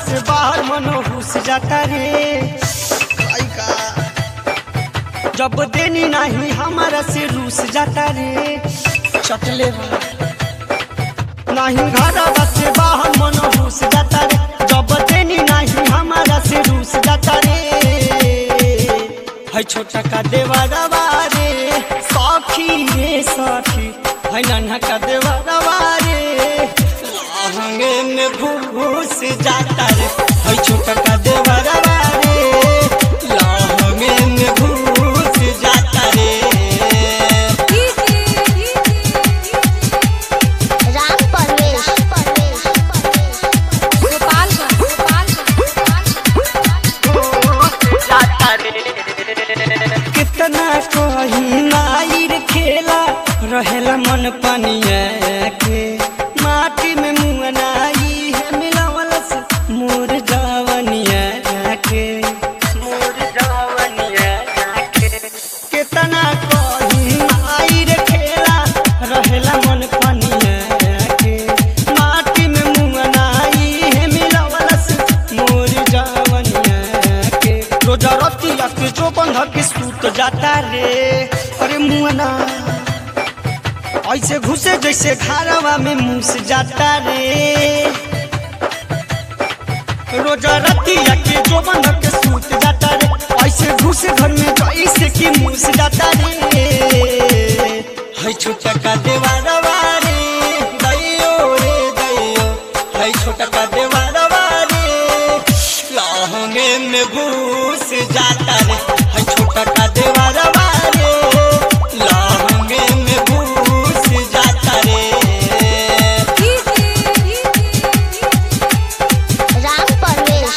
से बाहर मनो घुस जाता रे। जब देनी नहीं हमारा से रूस जाता रे। चटले नहीं घर से बाहर मनो घुस जाता रे। जब देनी नहीं हमारा से रूस जाता रे। है छोटा का देवरवा रे सखी रे सखी, है नन्हा का देवरवा रे लहंगे में घुस जाता रे। है छोटा का देवरवा रे लहंगे में घुस जाता रे। राम परवेश कितना कहीं नाइर खेला रहेला मन पनिया के। माटी में मुँह नाई है मिलावल से मोर जवनिया के। मोर जवनिया के कितना कहीं नाइर खेला रहेला मन पनिया के। माटी में मुँह नाई है मिलावल से मोर जवनिया के। रोजा रतिया के जो बंध के सूत जाता रे। अरे मुआना ऐसे घुसे जैसे घरवा में मूस जाता रे। रोजा रतिया के जो बंध के सूत जाता रे। ऐसे घुसे घर में जैसे कि मूस जाता रे। है छोटा का देवरवा रे दैयो रे दैयो, है छोटा का देवरवा रे लहंगे में घुस जाता रे। है छोटा का देवरवा रे लहंगे में घुस जाता रे। राम परवेश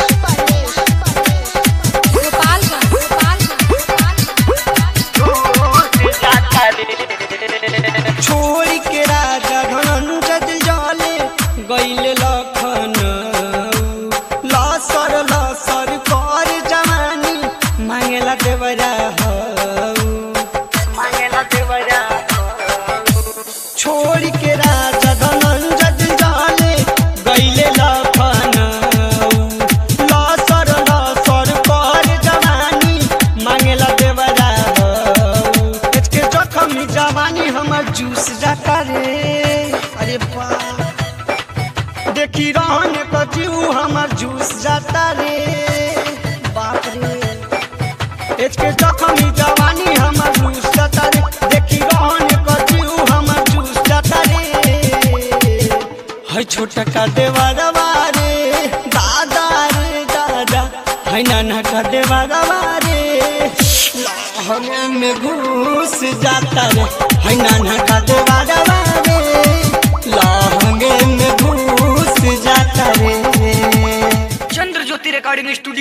छोड़ के राजा धनंजय जाले गईले लखनऊ। लसर लसर कर जवानी मांगेला देवरा हऊ, मांगेला देवरा हऊ। छोड़ के राजा धनंजय जाले गईले लखनऊ। लसर लसर कर जवानी मांगेला देवरा हऊ। के जखमी जवानी हमर जूस जाता रे। अरे बाप देखी रहने को जीव हमर जूस जाता रे। बाप रे के जखमी जवानी हमर जूस जाता रे। देखी रहने को जीव हमर जूस जाता रे। है छोटा का देवरवा रे दादा रे दादा, है नाना का देवरवा रे लहंगे में घुस जाता रे। है नाना का देवरवा रे लहंगे में घुस जाता रे। Chandra Jyoti recording studio.